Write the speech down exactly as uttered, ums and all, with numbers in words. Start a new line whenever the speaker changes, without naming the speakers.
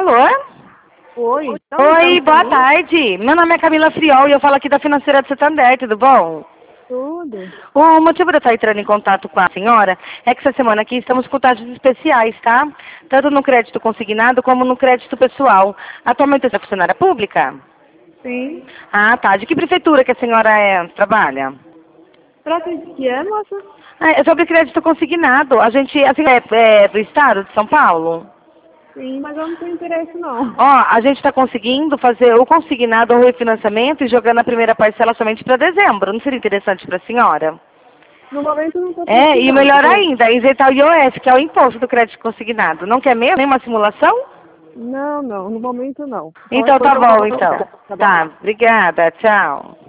Alô?
Oi. Então,
Oi,
então,
boa
sim.
tarde. Meu nome é Camila Friol e eu falo aqui da Financeira de Santander, tudo bom?
Tudo.
O motivo de eu estar entrando em contato com a senhora é que essa semana aqui estamos com taxas especiais, tá? Tanto no crédito consignado como no crédito pessoal. Atualmente você é funcionária pública?
Sim.
Ah, tá. De que prefeitura que a senhora é, trabalha?
Trata de que é, moça?
Ah, é sobre crédito consignado. A gente, assim, é, é do estado de São Paulo?
Sim, mas eu não tenho interesse, não.
Ó, a gente está conseguindo fazer o consignado ou refinanciamento e jogando a primeira parcela somente para dezembro. Não seria interessante para a senhora?
No momento eu não estou
É, e
precisando,
melhor
viu?
ainda, isentar o I O S, que é o imposto do crédito consignado. Não quer mesmo? Nenhuma simulação?
Não, não. No momento, não. Qualquer
Então tá
coisa eu volto
bom,
a
então.
contar, tá bom?
Tá, obrigada, tchau.